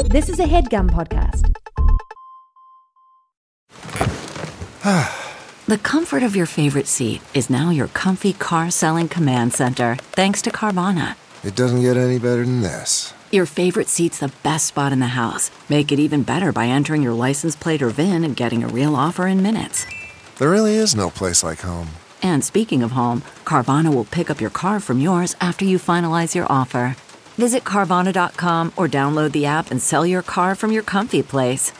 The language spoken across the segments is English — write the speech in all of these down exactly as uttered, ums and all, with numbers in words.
This is a HeadGum podcast. The comfort of your favorite seat is now your comfy car selling command center, thanks to Carvana. It doesn't get any better than this. Your favorite seat's the best spot in the house. Make it even better by entering your license plate or V I N and getting a real offer in minutes. There really is no place like home. And speaking of home, Carvana will pick up your car from yours after you finalize your offer. Visit Carvana dot com or download the app and sell your car from your comfy place.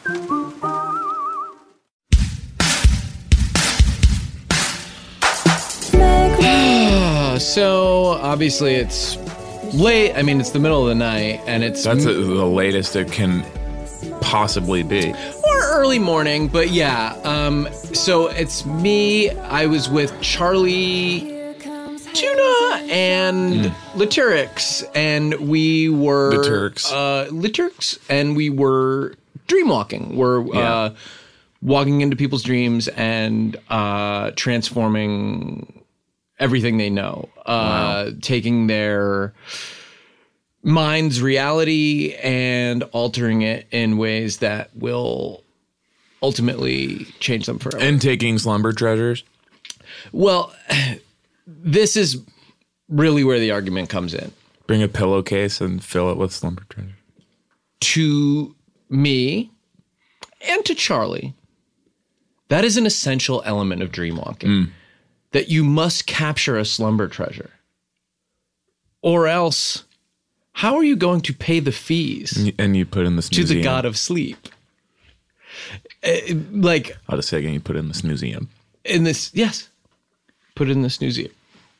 So, obviously, it's late. I mean, it's the middle of the night, and it's... That's a, the latest it can possibly be. Or early morning, but yeah. Um, so, it's me. I was with Charlie Tuna and mm. Lityrix, and we were... Lityrix. Uh, Lityrix, and we were dreamwalking. We're yeah. uh, walking into people's dreams and uh, transforming... everything they know, uh, wow. taking their mind's reality and altering it in ways that will ultimately change them forever. And taking slumber treasures? Well, this is really where the argument comes in. Bring a pillowcase and fill it with slumber treasures. To me and to Charlie, that is an essential element of dreamwalking. Mm. That you must capture a slumber treasure. Or else, how are you going to pay the fees? And you put in the snoozium. To the god of sleep. Uh, like... I'll just say again, you put in the snoozium. In this, yes. Put it in the snoozium.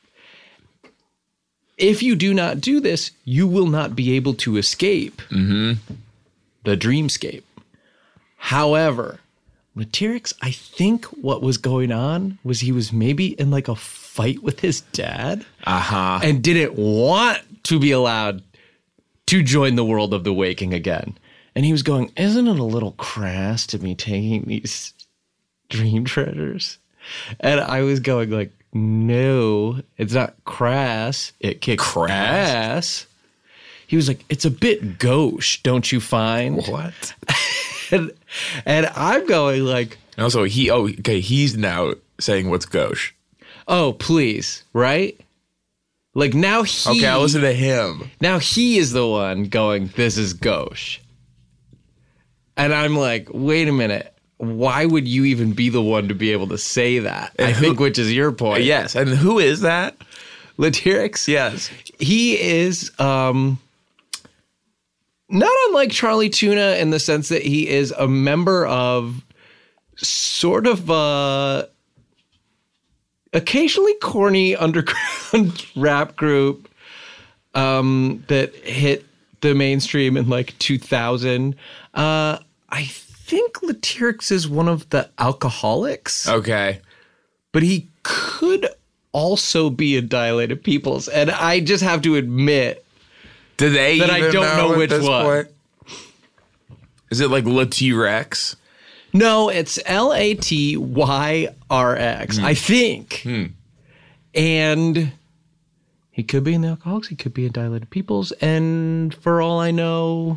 If you do not do this, you will not be able to escape mm-hmm. the dreamscape. However... Lityrix, I think what was going on was he was maybe in like a fight with his dad uh-huh. and didn't want to be allowed to join the world of the waking again. And he was going, isn't it a little crass to be taking these dream treasures? And I was going like, no, it's not crass. It kicks crass. ass. He was like, it's a bit gauche, don't you find? What? And, and I'm going like... And also, he, oh, okay, he's now saying what's gauche. Oh, please, right? Like now he... Okay, I'll listen to him. Now he is the one going, this is gauche. And I'm like, wait a minute. Why would you even be the one to be able to say that? And I who, think, which is your point. Yes, and who is that? Lityrix? Yes. He is... um. Not unlike Charlie Tuna in the sense that he is a member of sort of a occasionally corny underground rap group um, that hit the mainstream in like two thousand. Uh, I think Lityrix is one of the Alcoholics. Okay. But he could also be in Dilated Peoples. And I just have to admit... Do they that even I don't know, know which one. Point? Is it like Lityrix? No, it's L A T Y R X, mm. I think. Mm. And he could be in the Alcoholics. He could be in Dilated Peoples. And for all I know,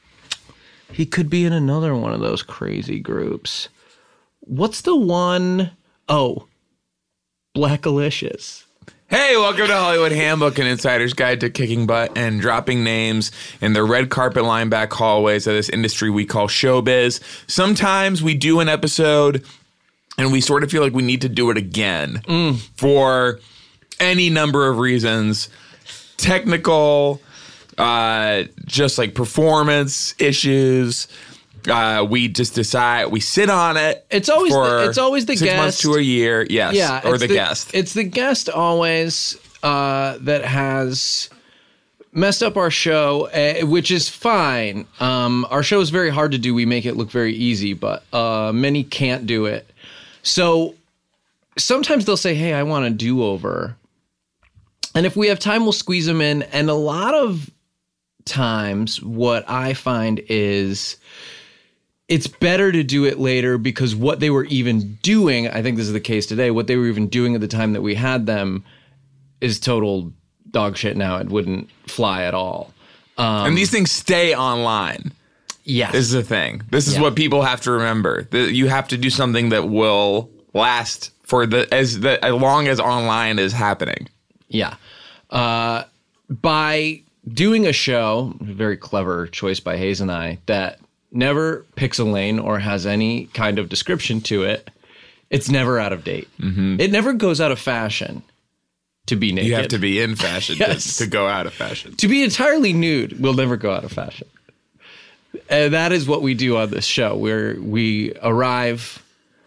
he could be in another one of those crazy groups. What's the one? Oh, Blackalicious. Hey, welcome to Hollywood Handbook, an insider's guide to kicking butt and dropping names in the red carpet line back hallways of this industry we call showbiz. Sometimes we do an episode and we sort of feel like we need to do it again mm. for any number of reasons. Technical, uh, just like performance issues. Uh, we just decide, we sit on it. It's always for the, it's always the six guest. months to a year, yes, yeah, or the, the guest. It's the guest always uh, that has messed up our show, uh, which is fine. Um, our show is very hard to do. We make it look very easy, but uh, many can't do it. So sometimes they'll say, hey, I want a do-over. And if we have time, we'll squeeze them in. And a lot of times what I find is... it's better to do it later because what they were even doing, I think this is the case today, what they were even doing at the time that we had them is total dog shit now. It wouldn't fly at all. Um, and these things stay online. Yes. This is the thing. This is Yeah. what people have to remember. The, you have to do something that will last for the as the as long as online is happening. Yeah. Uh, by doing a show, very clever choice by Hayes and I, that never picks a lane or has any kind of description to it, it's never out of date. Mm-hmm. It never goes out of fashion to be naked. You have to be in fashion Yes. to, to go out of fashion. To be entirely nude will never go out of fashion. And that is what we do on this show, where we arrive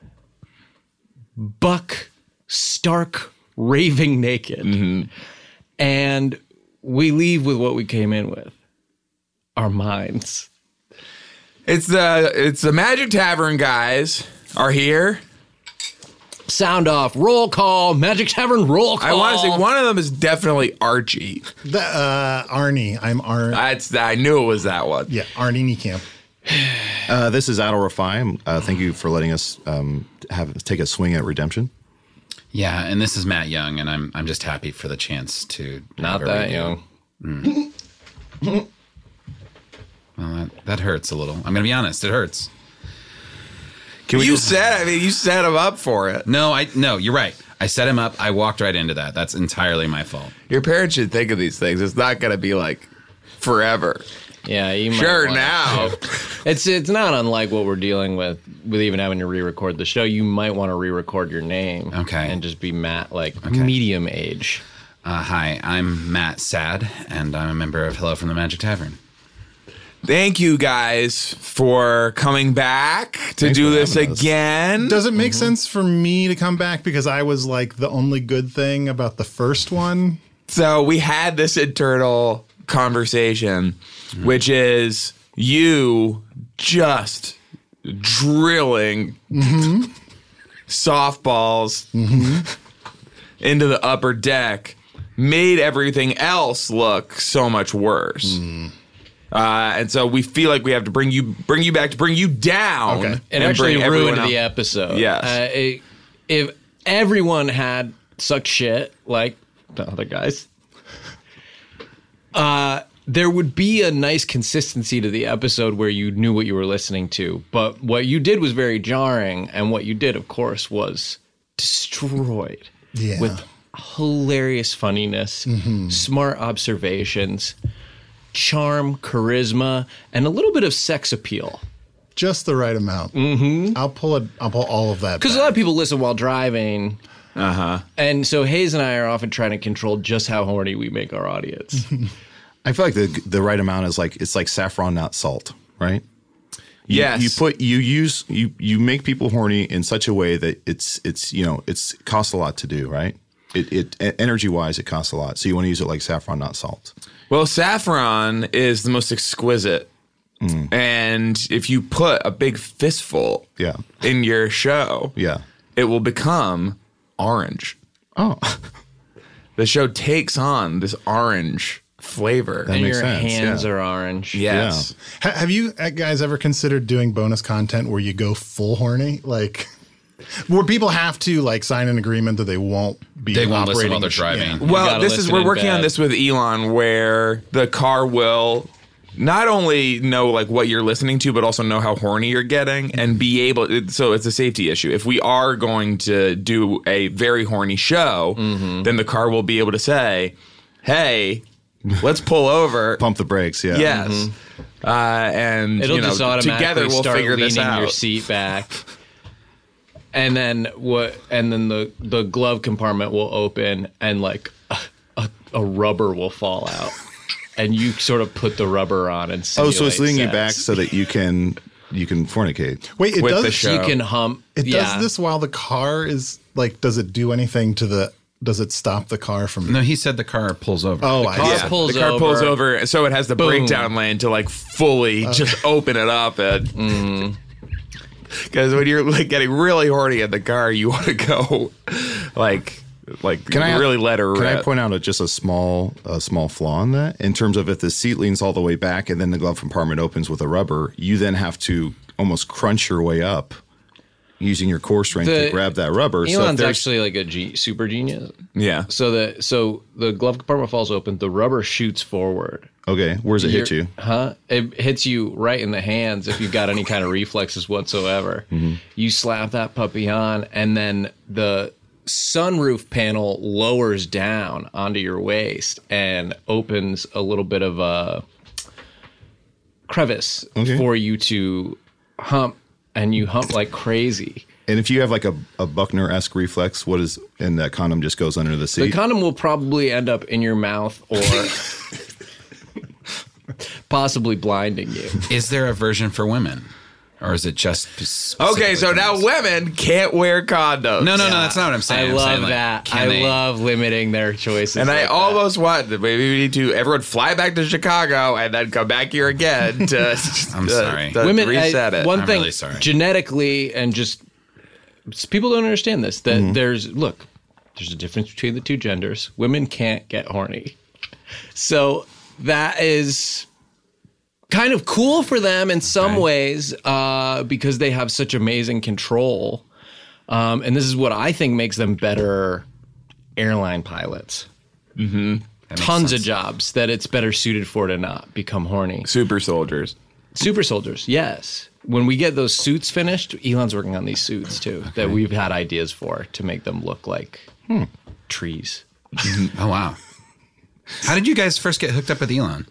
buck stark raving naked. Mm-hmm. And we leave with what we came in with. Our minds. It's the it's the Magic Tavern guys are here. Sound off. Roll call. Magic Tavern roll call. I want to say one of them is definitely Archie. The, uh, Arnie. I'm Ar. That's I knew it was that one. yeah, Arnie Niekamp. Uh, this is Adal Rafai. Uh, thank you for letting us um, have take a swing at Redemption. Yeah, and this is Matt Young, and I'm I'm just happy for the chance to Not have a that radio. young. Mm. Well, that, that hurts a little. I'm going to be honest. It hurts. Can we You just- said I mean you set him up for it. No, I no. You're right. I set him up. I walked right into that. That's entirely my fault. Your parents should think of these things. It's not going to be like forever. Yeah, you might Sure wanna- now. It's it's not unlike what we're dealing with with even having to re-record the show. You might want to re-record your name, Okay. and just be Matt, like medium age. Uh, hi, I'm Matt Sad, and I'm a member of Hello from the Magic Tavern. Thank you guys for coming back to Thanks do for this having us. again. Does it make sense for me to come back because I was like the only good thing about the first one? So we had this internal conversation, which is you just drilling softballs into the upper deck made everything else look so much worse. Uh, and so we feel like we have to bring you bring you back to bring you down. Okay. It and actually bring everyone ruined else- the episode. Yes. Uh, it- if everyone had sucked shit like the other guys, uh, there would be a nice consistency to the episode where you knew what you were listening to. But what you did was very jarring, and what you did, of course, was destroyed Yeah. with hilarious funniness, smart observations, charm, charisma, and a little bit of sex appeal. Just the right amount. Mm-hmm. I'll pull it. I'll pull all of that. Because a back. lot of people listen while driving. Uh huh. And so Hayes and I are often trying to control just how horny we make our audience. I feel like the the right amount is like it's like saffron, not salt, right? You, Yes. You put you use you you make people horny in such a way that it's it's you know it's it costs a lot to do, right? It it energy wise it costs a lot, so you want to use it like saffron, not salt. Well, saffron is the most exquisite. And if you put a big fistful Yeah. in your show, Yeah. it will become orange. Oh, The show takes on this orange flavor. That And makes your sense, hands yeah. are orange. Yes. Ha- have you uh, guys ever considered doing bonus content where you go full horny, like where people have to like sign an agreement that they won't be They won't listen operating while they're the sh- driving. yeah. Well, gotta this is listen we're in working on bed. this with Elon, where the car will not only know like what you're listening to, but also know how horny you're getting and be able. So it's a safety issue. If we are going to do a very horny show, then the car will be able to say, "Hey, let's pull over." pump the brakes. Yeah. Yes, uh, and It'll you know, just automatically together we'll start figure leaning this out. your seat back. And then what? And then the, the glove compartment will open, and like a, a, a rubber will fall out, and you sort of put the rubber on and Oh, so it's simulate leading you sex. back so that you can you can fornicate. Wait, it With does. the So show. you can hump. It yeah. does this while the car is like. Does it do anything to the? Does it stop the car from? No, he said the car pulls over. Oh, I car see. pulls the car over. pulls over, so it has the Boom. breakdown lane to like fully just open it up and. Because when you're like getting really horny in the car, you want to go like like Can I really let her Can I rip. point out a, just a small a small flaw in that? In terms of if the seat leans all the way back and then the glove compartment opens with a rubber, you then have to almost crunch your way up using your core strength The- to grab that rubber. so if Elon's there's- actually like a G- super genius. Yeah. So the so the glove compartment falls open. The rubber shoots forward. okay, where does it hit You're- you? Huh? It hits you right in the hands if you've got any kind of reflexes whatsoever. Mm-hmm. You slap that puppy on, and then the sunroof panel lowers down onto your waist and opens a little bit of a crevice Okay. for you to hump, and you hump like crazy. And if you have like a, a Buckner-esque reflex, what is, and that condom just goes under the The seat? condom will probably end up in your mouth or possibly blinding you. Is there a version for women? Or is it just Okay, so specifically now men's? women can't wear condoms. No, no, no, that's not what I'm I saying. I'm love saying, like, that. can I they- love limiting their choices. And I like that. almost want that maybe we need to everyone fly back to Chicago and then come back here again to, I'm to- sorry. to women reset I, it. One I'm thing really sorry. genetically and just people don't understand this that Mm-hmm. there's look there's a difference between the two genders. Women can't get horny, so that is kind of cool for them in some Okay. ways uh, because they have such amazing control, um, and this is what I think makes them better airline pilots. That makes Tons of sense. jobs that it's better suited for to not become horny. Super soldiers. Super soldiers, yes. When we get those suits finished, Elon's working on these suits too that we've had ideas for to make them look like trees. Oh, wow. How did you guys first get hooked up with Elon?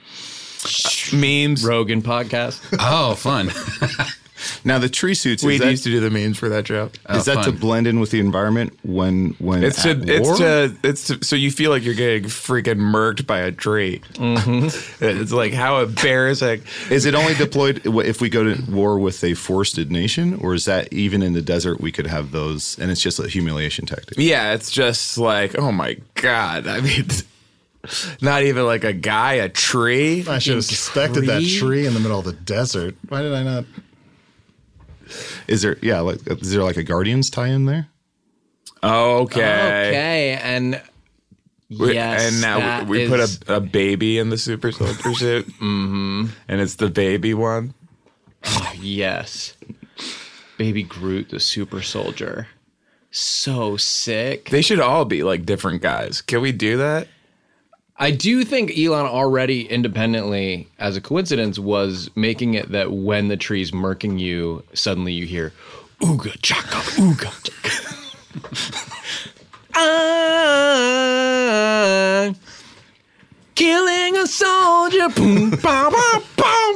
Memes. Rogan podcast. Oh, fun. Now the tree suits, We is that, used to do the memes for that show. Oh, is that to fun. blend in with the environment when when It's to at it's war? to it's to, so you feel like you're getting freaking murked by a tree. Mm-hmm. It's like how embarrassing. Is it only deployed if we go to war with a forested nation, or is that even in the desert we could have those, and it's just a humiliation tactic? Yeah, it's just like oh my god. I mean, not even like a guy, a tree. I should have suspected that tree? tree in the middle of the desert. Why did I not? Is there yeah, like is there like a Guardians tie-in there? Okay. Okay, and We- yes, and now that we, we is- put a, a baby in the super soldier suit. Mm-hmm. And it's the baby one. yes, Baby Groot, the super soldier, so sick. They should all be like different guys. Can we do that? I do think Elon already independently, as a coincidence, was making it that when the tree's murking you, suddenly you hear ooga chaka ooga chaka. I'm killing a soldier. Boom, bam, bam, bam.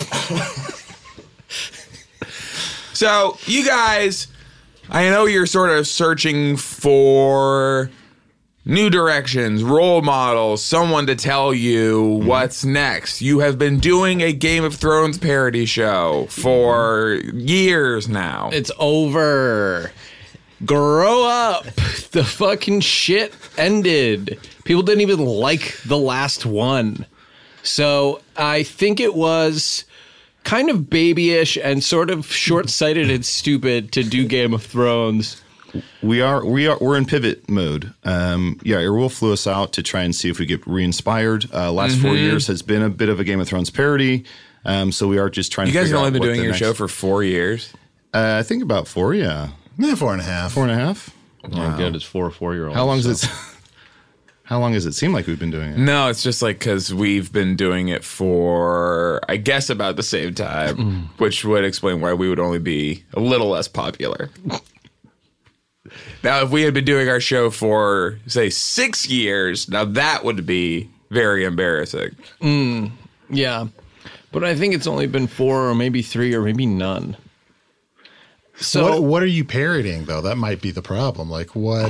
So, you guys, I know you're sort of searching for new directions, role models, someone to tell you what's next. You have been doing a Game of Thrones parody show for years now. It's over. Grow up. The fucking shit ended. People didn't even like the last one. So I think it was kind of babyish and sort of short-sighted and stupid to do Game of Thrones. We are we are we're in pivot mode. Um, yeah, Earwolf flew us out to try and see if we get re-inspired. Uh, last four years has been a bit of a Game of Thrones parody, um, so we are just trying. you to guys figure have only out been what doing the your next- show for four years. Uh, I think about four. Yeah, Yeah, four and a half. four and a half. Oh, good. It's four four-year-olds. How long does so. it? How long does it seem like we've been doing it? No, it's just like because we've been doing it for, I guess, about the same time, which would explain why we would only be a little less popular. Now, if we had been doing our show for, say, six years, now that would be very embarrassing. Yeah. But I think it's only been four or maybe three or maybe none. So what what are you parodying though? That might be the problem. Like what?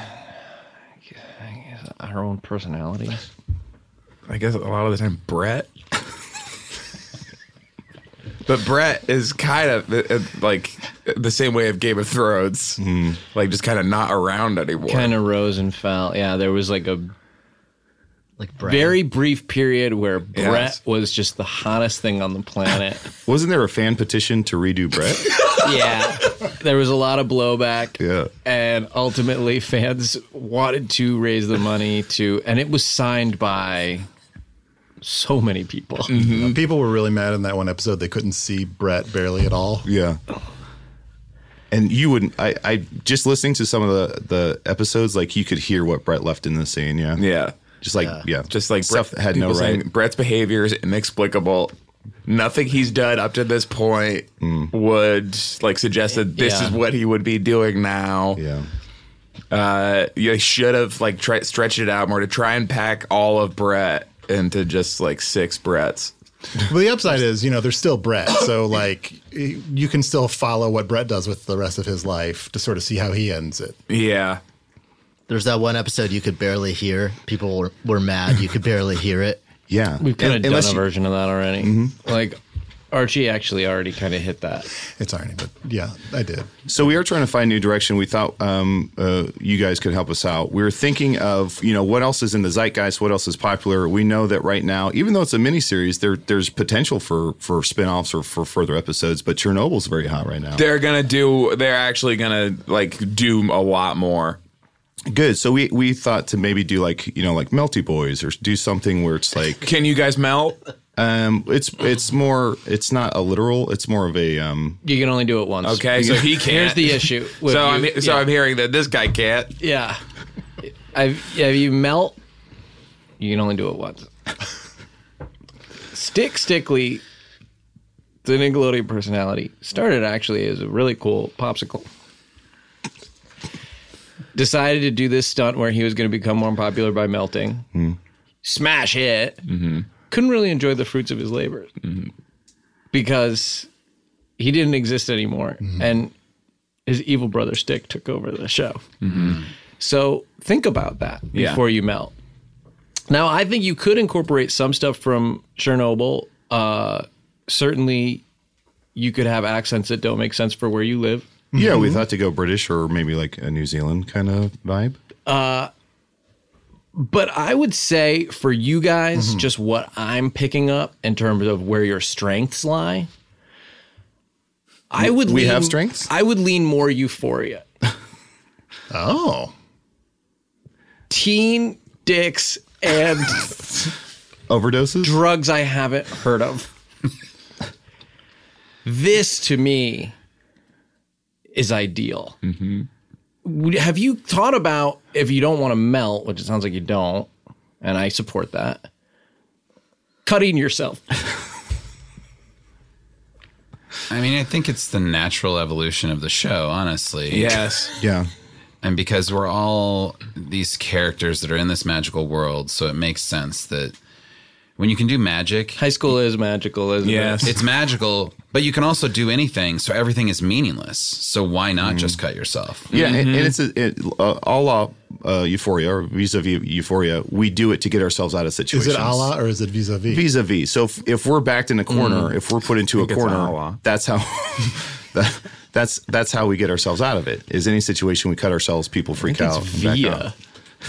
our own personality. I guess a lot of the time, Brett. But Brett is kind of uh, like the same way of Game of Thrones, like just kind of not around anymore. Kind of rose and fell. Yeah, there was like a Like Brad. very brief period where Yes. Brett was just the hottest thing on the planet. Wasn't there a fan petition to redo Brett? Yeah. There was a lot of blowback. Yeah. And ultimately fans wanted to raise the money to, and it was signed by so many people. People were really mad in that one episode. They couldn't see Brett barely at all. Yeah. And you wouldn't. I, I just listening to some of the the episodes, like you could hear what Brett left in the scene. Yeah, Yeah. just like yeah, yeah. Just like stuff Brett, that had no people saying right. Brett's behavior is inexplicable. Nothing he's done up to this point Mm. would like suggest that this Yeah. is what he would be doing now. Yeah, Uh, you should have like try, stretched it out more to try and pack all of Brett into just like six Bretts. Well, the upside is, you know, there's still Brett. So, like, you can still follow what Brett does with the rest of his life to sort of see how he ends it. Yeah. There's that one episode you could barely hear. People were, were mad. You could barely hear it. yeah. We've kind of Un- done a unless you- version of that already. Mm-hmm. Like Archie actually already kind of hit that. It's irony, but yeah, I did. So we are trying to find new direction. We thought um, uh, you guys could help us out. We were thinking of, you know, what else is in the zeitgeist, what else is popular. We know that right now, even though it's a miniseries, there there's potential for for spinoffs or for further episodes. But Chernobyl's very hot right now. They're gonna do. They're actually gonna like do a lot more. Good. So we we thought to maybe do like you know like Melty Boys or do something where it's like Can you guys melt? um it's it's more it's not a literal. It's more of a um You can only do it once. Okay, so he can't. Here's the issue. with So you. I'm so yeah. I'm hearing that this guy can't. Yeah. I've, yeah, if you melt, you can only do it once. Stick Stickly, the Nickelodeon personality, started actually as a really cool popsicle. Decided to do this stunt where he was going to become more popular by melting. Mm. Smash hit. Mm-hmm. Couldn't really enjoy the fruits of his labor mm-hmm. because he didn't exist anymore. Mm-hmm. And his evil brother Stick took over the show. Mm-hmm. So think about that Yeah. before you melt. Now, I think you could incorporate some stuff from Chernobyl. Uh, certainly, you could have accents that don't make sense for where you live. yeah. We thought to go British or maybe like a New Zealand kind of vibe. But I would say for you guys, Mm-hmm. just what I'm picking up in terms of where your strengths lie, I would We lean, have strengths? I would lean more Euphoria. Oh. Teen dicks and Overdoses. drugs I haven't heard of. This to me is ideal. Mm-hmm. Have you thought about, if you don't want to melt, which it sounds like you don't, and I support that, cutting yourself? I mean, I think it's the natural evolution of the show, honestly. Yes. Yeah. And because we're all these characters that are in this magical world, so it makes sense that when you can do magic, High school is magical, isn't Yes. it? it's magical, but you can also do anything, so everything is meaningless. So why not just cut yourself? Yeah, and, and it's a, it, uh, a la uh, Euphoria or vis-a-vis Euphoria. We do it to get ourselves out of Is situations. it a la or is it vis-a-vis? Vis-a-vis. So if, if we're backed in a corner, if we're put into a it's a corner, la. that's how that, that's that's how we get ourselves out of it. Is any situation we cut ourselves, people freak out. It's and back via. up.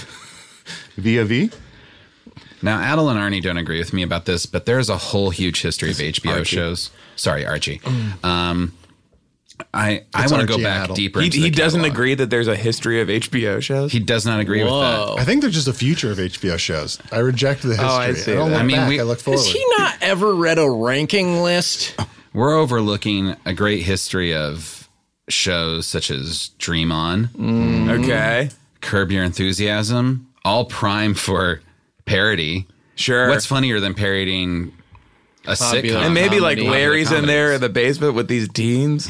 Via V. Now, Adel and Arnie don't agree with me about this, but there's a whole huge history of H B O Archie. shows. Sorry, Archie. Um, I I It's want to go Archie back Adel. deeper. He, into he the doesn't catalog. agree that there's a history of H B O shows. He does not agree with Whoa. I think there's just a future of H B O shows. I reject the history. Oh, I I, see don't that. look I mean, back. we- I look forward. Has he not ever read a ranking list? that. We're overlooking a great history of shows such as Dream On, Okay. Curb Your Enthusiasm, all prime for parody. Sure. What's funnier than parodying a Popular. sitcom? and maybe like comedy. Larry's in there comedies. in the basement with these teens.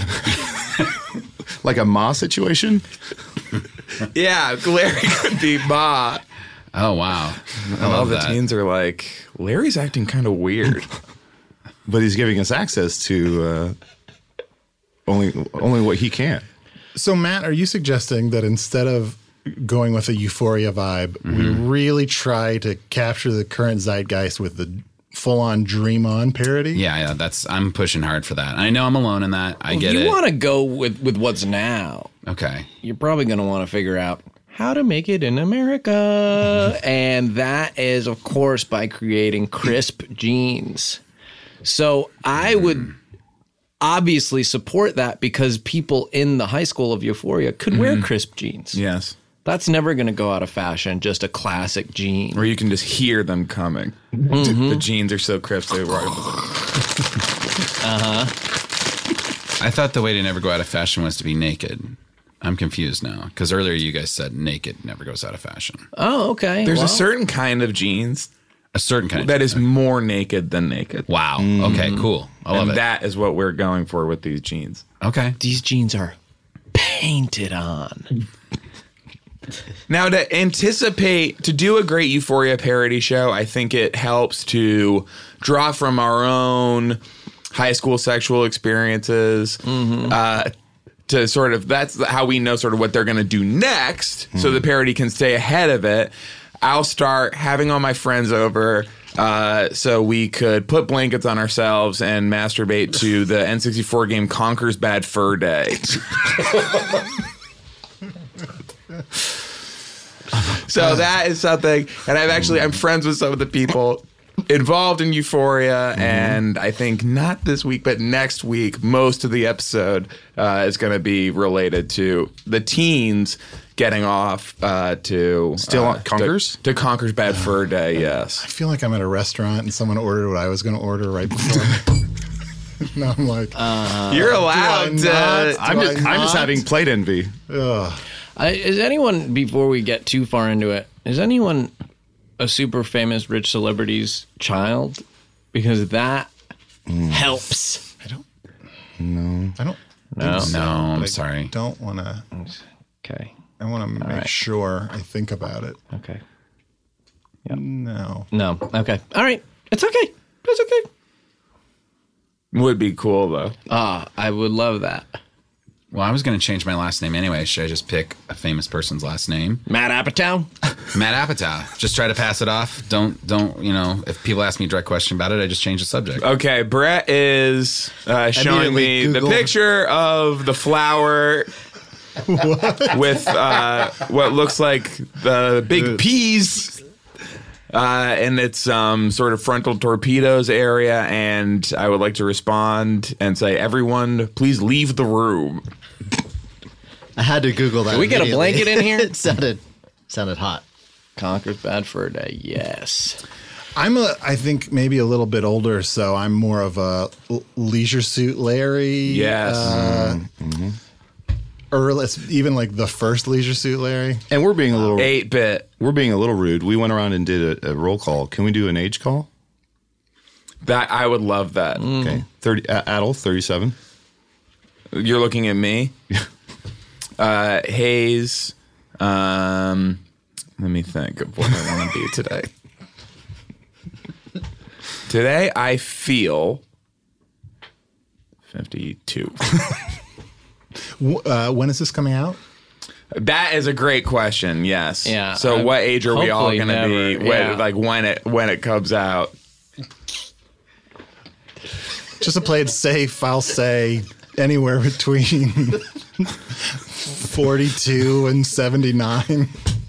Like a Ma situation. Yeah, Larry could be Ma. Oh wow, I And all love the that. teens are like, Larry's acting kind of weird. But he's giving us access to uh, only only what he can. So, Matt, are you suggesting that instead of going with a Euphoria vibe, we Mm-hmm. really try to capture the current zeitgeist with the full-on Dream On parody? Yeah, yeah, that's I'm pushing hard for that. I know I'm alone in that. I If get you it. want to go with, with what's now, Okay. you're probably going to want to figure out how to make it in America. And that is, of course, by creating crisp jeans. So I would obviously support that because people in the high school of Euphoria could wear crisp jeans. Yes. That's never going to go out of fashion, just a classic jean. Where you can just hear them coming. The jeans are so crisp. They rock. I thought the way to never go out of fashion was to be naked. I'm confused now because earlier you guys said naked never goes out of fashion. Oh, okay. There's well. a certain kind of jeans A certain kind that of is more naked than naked. Wow. Okay, cool. I love and it. that is what we're going for with these jeans. Okay. These jeans are painted on. Now, to anticipate, to do a great Euphoria parody show, I think it helps to draw from our own high school sexual experiences. Mm-hmm. Uh, to sort of, that's how we know sort of what they're going to do next, mm-hmm. so the parody can stay ahead of it. I'll start having all my friends over uh, so we could put blankets on ourselves and masturbate to the N sixty-four game Conker's Bad Fur Day. So that is something, and I've actually, I'm friends with some of the people involved in Euphoria, mm-hmm. and I think not this week, but next week, most of the episode uh, is going to be related to the teens getting off uh, to Still uh, on Conker's? to, to Conker's Bad Fur Day. Yes, I feel like I'm at a restaurant and someone ordered what I was going to order right before. Now I'm like, uh, you're allowed do to. I not? I'm Do just, I I'm just not? having plate envy. Ugh. I, is anyone, before we get too far into it, is anyone a super famous rich celebrity's child? Because that mm. helps. I don't. No. I don't. No. So, No, I'm I sorry. Don't want to. Okay. I want to make right. sure I think about it. Okay. Yep. No. No. Okay. All right. It's okay. It's okay. Would be cool though. Ah, I would love that. Well, I was going to change my last name anyway. Should I just pick a famous person's last name? Matt Apatow? Matt Apatow. Just try to pass it off. Don't, don't, you know, if people ask me a direct question about it, I just change the subject. Okay, Brett is uh, showing me Immediately the Google. picture of the flower with uh, what looks like the big peas. Uh, and it's um, sort of frontal torpedoes area, and I would like to respond and say, everyone, please leave the room. I had to Google that. Can we get a immediately. blanket in here? It sounded sounded hot. Conker's Bad Fur Day. Yes. I'm a. I think maybe a little bit older, so I'm more of a l- Leisure Suit Larry. Yes. Uh, Mm-hmm. Early, even like the first Leisure Suit Larry. And we're being a little eight bit. We're being a little rude. We went around and did a, a roll call. Can we do an age call? That I would love that. Mm. Okay, thirty. Uh, Adel, thirty-seven. You're looking at me. uh, Hayes. Um, let me think of what I want to be today. Today I feel fifty-two. Uh, when is this coming out? That is a great question. Yes. Yeah, So uh, what age are we all hopefully going to be? never, When, yeah. Like when it when it comes out? Just to play it safe, I'll say anywhere between forty-two and seventy-nine.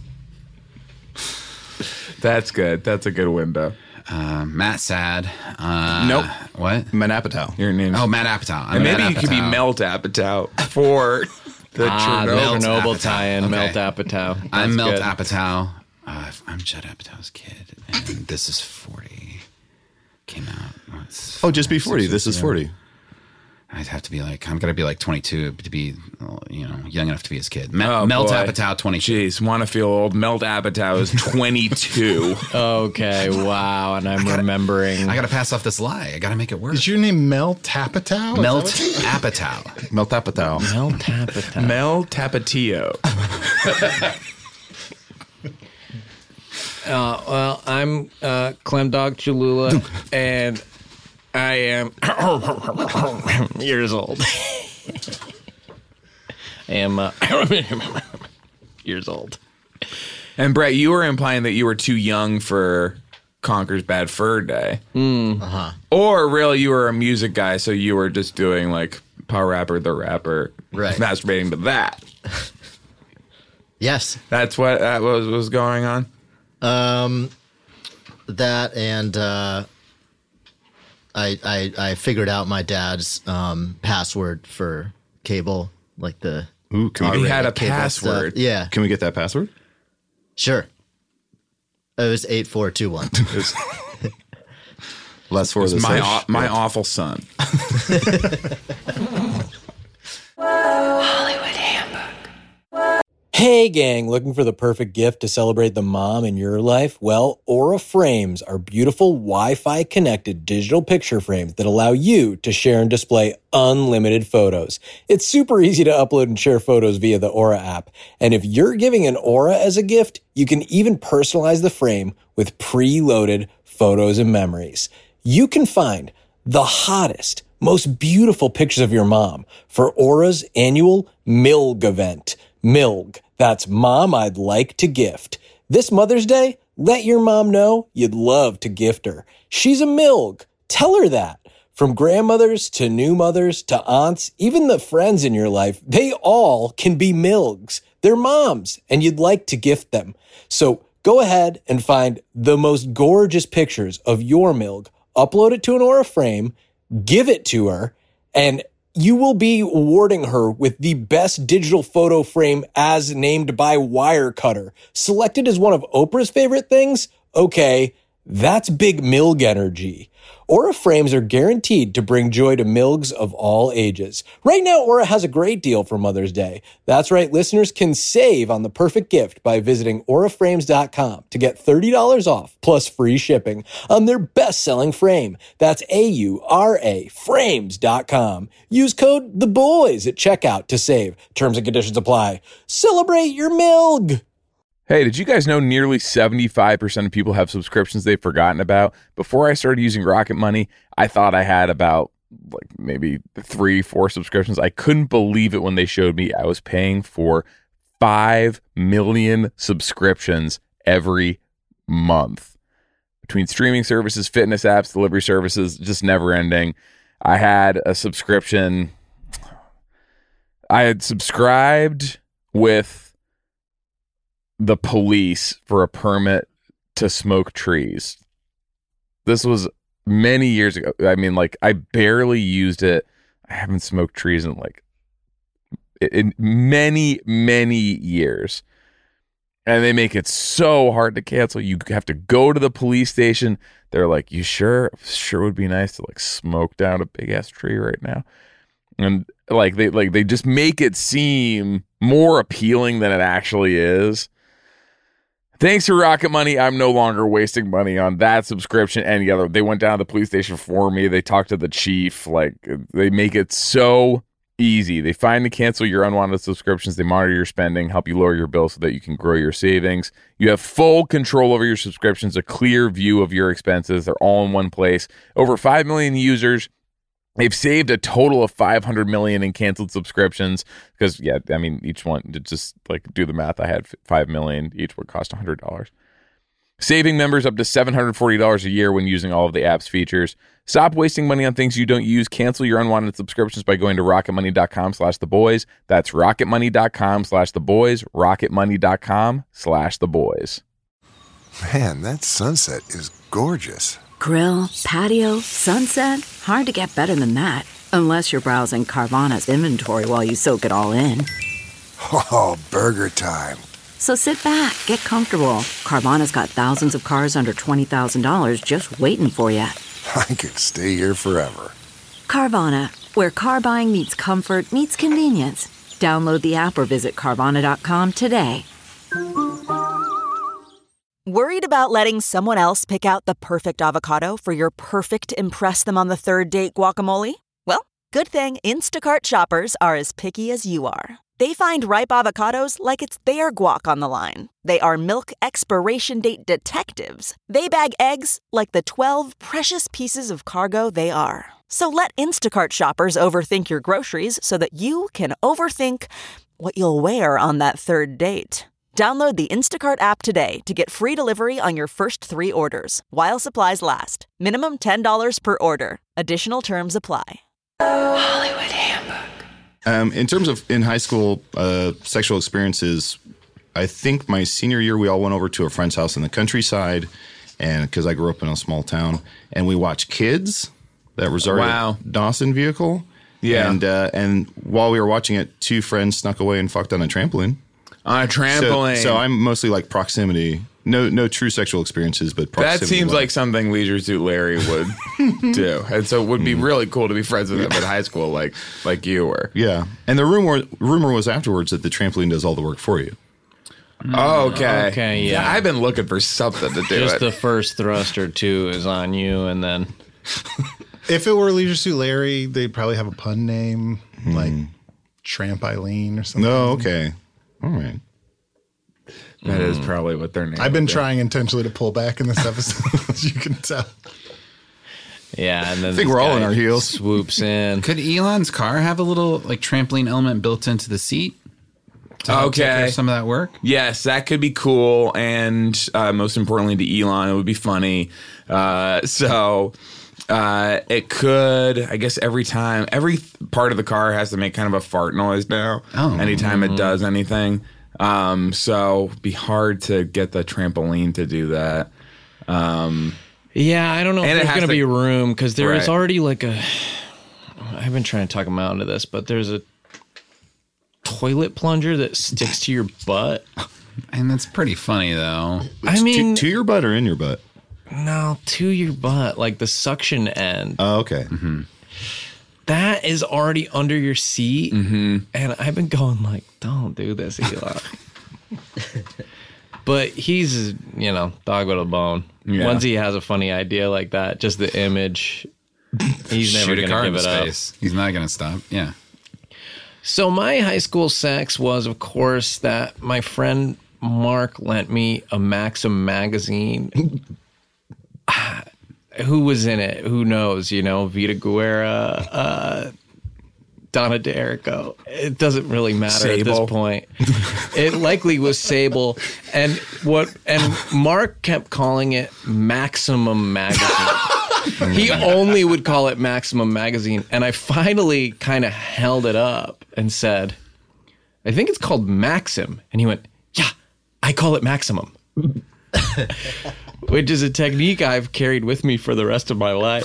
That's good. That's a good window. Uh, Matt Sad. Uh, Nope. What? Matt Apatow. Your name. Oh, Matt Apatow. I'm and maybe Matt you could be Apatow. Melt Apatow for the Ah, the Chernobyl. Chernobyl Apatow. tie-in. Okay. Melt Apatow. I'm That's Melt good. Apatow. Uh, I'm Judd Apatow's kid, and this is forty. Came out. oh, it's Oh, just be five, forty. six This years is ago. forty. I'd have to be like, I'm gonna be like twenty-two to be, you know, young enough to be his kid. Me- Oh, Melt boy. Apatow, twenty-two. Jeez, want to feel old. Melt Apatow is twenty-two. Okay, wow. And I'm remembering. I gotta pass off this lie. I gotta make it work. Is your name Mel Tapatow? Is Melt that what- Apatow. Melt Apatow. Mel Apatow. Mel Tapatio. Uh, well, I'm uh, Clem Dog Cholula, and I am years old. I am uh, years old. And Brett, you were implying that you were too young for Conker's Bad Fur Day. Mm. Uh-huh. Or really, you were a music guy, so you were just doing like Power Rapper, The Rapper, Right. masturbating to that. Yes. That's what that was was going on. Um, that and uh, I, I I figured out my dad's um, password for cable, like the Ooh, can we, He R-rated had a cable password. stuff. Yeah, can we get that password? sure. It was eight four two one. Last for the My safe. aw- my awful son. Hey gang, looking for the perfect gift to celebrate the mom in your life? Well, Aura Frames are beautiful Wi-Fi connected digital picture frames that allow you to share and display unlimited photos. It's super easy to upload and share photos via the Aura app. And if you're giving an Aura as a gift, you can even personalize the frame with preloaded photos and memories. You can find the hottest, most beautiful pictures of your mom for Aura's annual M I L G event. M I L G. That's Mom I'd Like to Gift. This Mother's Day, let your mom know you'd love to gift her. She's a M I L G. Tell her that. From grandmothers to new mothers to aunts, even the friends in your life, they all can be M I L Gs. They're moms, and you'd like to gift them. So go ahead and find the most gorgeous pictures of your M I L G, upload it to an Aura frame, give it to her, and you will be awarding her with the best digital photo frame as named by Wirecutter. Selected as one of Oprah's favorite things? Okay, that's big M I L G energy. Aura frames are guaranteed to bring joy to M I L Gs of all ages. Right now, Aura has a great deal for Mother's Day. That's right, listeners can save on the perfect gift by visiting aura frames dot com to get thirty dollars off plus free shipping on their best-selling frame. That's A U R A frames dot com. Use code THEBOYS at checkout to save. Terms and conditions apply. Celebrate your M I L G! Hey, did you guys know nearly seventy-five percent of people have subscriptions they've forgotten about? Before I started using Rocket Money, I thought I had about like maybe three, four subscriptions. I couldn't believe it when they showed me I was paying for five million subscriptions every month. Between streaming services, fitness apps, delivery services, just never ending. I had a subscription. I had subscribed with the police for a permit to smoke trees. This was many years ago. I mean, like, I barely used it. I haven't smoked trees in like in many, many years. And they make it so hard to cancel. You have to go to the police station. They're like, you sure? Sure would be nice to like smoke down a big ass tree right now. And like they like they just make it seem more appealing than it actually is. Thanks to Rocket Money, I'm no longer wasting money on that subscription. Any other, they went down to the police station for me. They talked to the chief. Like, they make it so easy. They find and cancel your unwanted subscriptions. They monitor your spending, help you lower your bill so that you can grow your savings. You have full control over your subscriptions, a clear view of your expenses. They're all in one place. Over five million users. They've saved a total of five hundred million in canceled subscriptions because, yeah, I mean, each one, to just like do the math, I had five million. Each would cost one hundred dollars. Saving members up to seven hundred forty dollars a year when using all of the app's features. Stop wasting money on things you don't use. Cancel your unwanted subscriptions by going to rocketmoney.com slash the boys. That's rocketmoney.com slash the boys. Rocketmoney.com slash the boys. Man, that sunset is gorgeous. Grill, patio, sunset. Hard to get better than that. Unless you're browsing Carvana's inventory while you soak it all in. Oh, burger time. So sit back, get comfortable. Carvana's got thousands of cars under twenty thousand dollars just waiting for you. I could stay here forever. Carvana, where car buying meets comfort, meets convenience. Download the app or visit Carvana dot com today. Worried about letting someone else pick out the perfect avocado for your perfect impress them on the third date guacamole? Well, good thing Instacart shoppers are as picky as you are. They find ripe avocados like it's their guac on the line. They are milk expiration date detectives. They bag eggs like the twelve precious pieces of cargo they are. So let Instacart shoppers overthink your groceries so that you can overthink what you'll wear on that third date. Download the Instacart app today to get free delivery on your first three orders, while supplies last. Minimum ten dollars per order. Additional terms apply. Hollywood Handbook. Um, in terms of in high school uh, sexual experiences, I think my senior year we all went over to a friend's house in the countryside, and because I grew up in a small town, and we watched Kids, that Rosario Wow. Dawson vehicle. Yeah. And uh, and while we were watching it, two friends snuck away and fucked on a trampoline. On a trampoline. So, so I'm mostly like proximity No, no true sexual experiences, but That proximity seems love. like something Leisure Suit Larry would do, and so it would be really cool to be friends with him in high school, like like you were. Yeah, and the rumor rumor was afterwards that the trampoline does all the work for you. Oh, okay. Okay, yeah. I've been looking for something to do Just it. the first thrust or two is on you, and then If it were Leisure Suit Larry, they'd probably have a pun name like Tramp Eileen or something. No, okay, all right. That is probably what their name. I've been would be. trying intentionally to pull back in this episode, as you can tell. yeah, and then I think this we're all in guy our heels. Swoops in. Could Elon's car have a little like trampoline element built into the seat? To help take care Okay. of some of that work. Yes, that could be cool, and uh, most importantly to Elon, it would be funny. Uh, so uh, it could, I guess, every time, every th- part of the car has to make kind of a fart noise now. Oh. anytime it does anything. Um, so it'd be hard to get the trampoline to do that. Um, Yeah, I don't know if And it there's has going to to- be room because there is Right. already like a. I've been trying to talk him out into this, but there's a toilet plunger that sticks to your butt. And that's pretty funny though. I To- mean, to, your butt or in your butt? no, to your butt, like the suction end. Oh, okay. That is already under your seat, and I've been going like, "Don't do this, Elon." But he's, you know, dog with a bone. Yeah. Once he has a funny idea like that, just the image, he's never Shoot a going car to give into it up. space. He's not going to stop. Yeah. So my high school sex was, of course, that my friend Mark lent me a Maxim magazine. Who was in it? Who knows? You know, Vita Guerra, uh, Donna D'Errico. It doesn't really matter at Sable. this point. It likely was Sable, and what? And Mark kept calling it Maximum Magazine. He only would call it Maximum Magazine, and I finally kind of held it up and said, "I think it's called Maxim," and he went, "Yeah, I call it Maximum." Which is a technique I've carried with me for the rest of my life.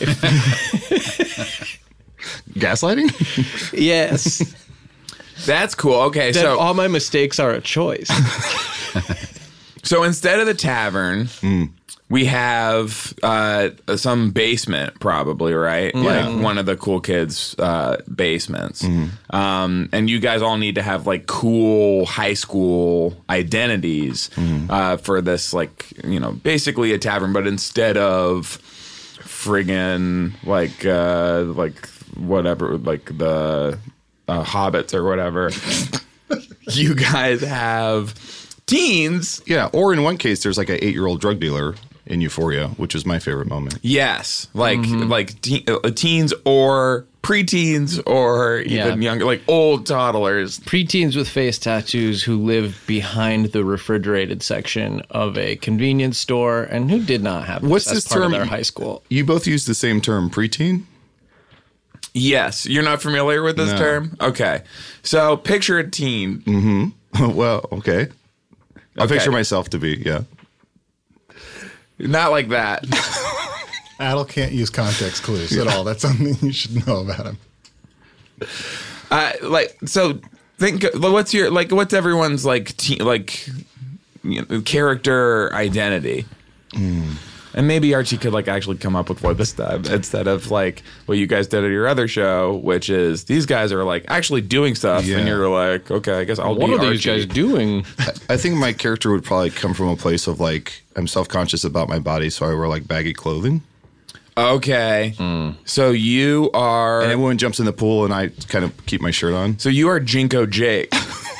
Gaslighting? Yes. That's cool. Okay, That so all my mistakes are a choice. so instead of the tavern, we have uh, some basement, probably, right? Like one of the cool kids' uh, basements. Um, and you guys all need to have like cool high school identities uh, for this, like, you know, basically a tavern, but instead of friggin' like uh, like whatever, like the uh, hobbits or whatever, you guys have teens. Yeah, or in one case, there's like an eight-year-old drug dealer in Euphoria, which was my favorite moment. Yes, like like te- uh, teens or preteens or even Yeah. younger, like old toddlers. Preteens with face tattoos who live behind the refrigerated section of a convenience store and who did not have this What's as this part term? of their high school. You both use the same term, preteen? Yes, you're not familiar with this No. term? Okay, so picture a teen. Well, okay. I Okay. picture myself to be, yeah. Not like that. Adel can't use context clues at all. That's something you should know about him. Uh, like, so think, what's your, like, what's everyone's, like, te- like, you know, character identity? And maybe Archie could, like, actually come up with one this time instead of, like, what you guys did at your other show, which is these guys are, like, actually doing stuff. Yeah. And you're like, okay, I guess I'll What be are these Archie. guys doing? I think my character would probably come from a place of like, I'm self-conscious about my body, so I wear like baggy clothing. Okay. So you are, And everyone jumps in the pool and I kind of keep my shirt on. so you are Jinko Jake.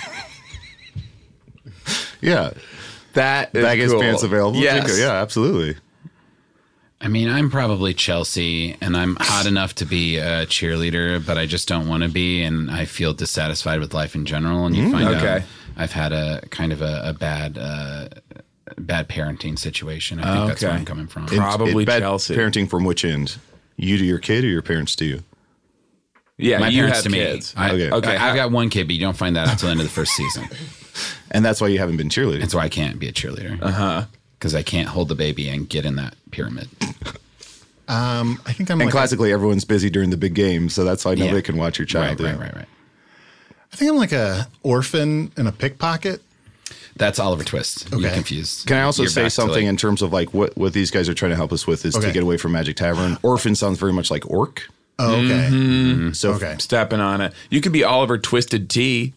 Yeah. That is Baggiest cool. pants available. Yes. Jinko. Yeah, absolutely. I mean, I'm probably Chelsea, and I'm hot enough to be a cheerleader, but I just don't want to be, and I feel dissatisfied with life in general. And you find okay. out I've had a kind of a, a bad, uh, bad parenting situation. I think that's where Okay. I'm coming from. And- Probably and bad Chelsea. Parenting from which end? You to your kid or your parents to you? Yeah, My you parents have to me. kids. I, Okay. okay, Okay. I've got one kid, but you don't find that until the end of the first season. And that's why you haven't been cheerleading. That's why I can't be a cheerleader. Uh huh. Because I can't hold the baby and get in that pyramid. Um, I think I'm And like a, classically, everyone's busy during the big game, so that's why nobody Yeah. can watch your Right, child. right, yeah. right, right. I think I'm like a orphan and a pickpocket. That's Oliver Twist. Okay. You confused. Can I also You're say back to, something like- in terms of like what, what these guys are trying to help us with is Okay. to get away from Magic Tavern. Orphan sounds very much like orc. Oh, okay. Mm-hmm. So Okay. Stepping on it. You could be Oliver Twisted Tea.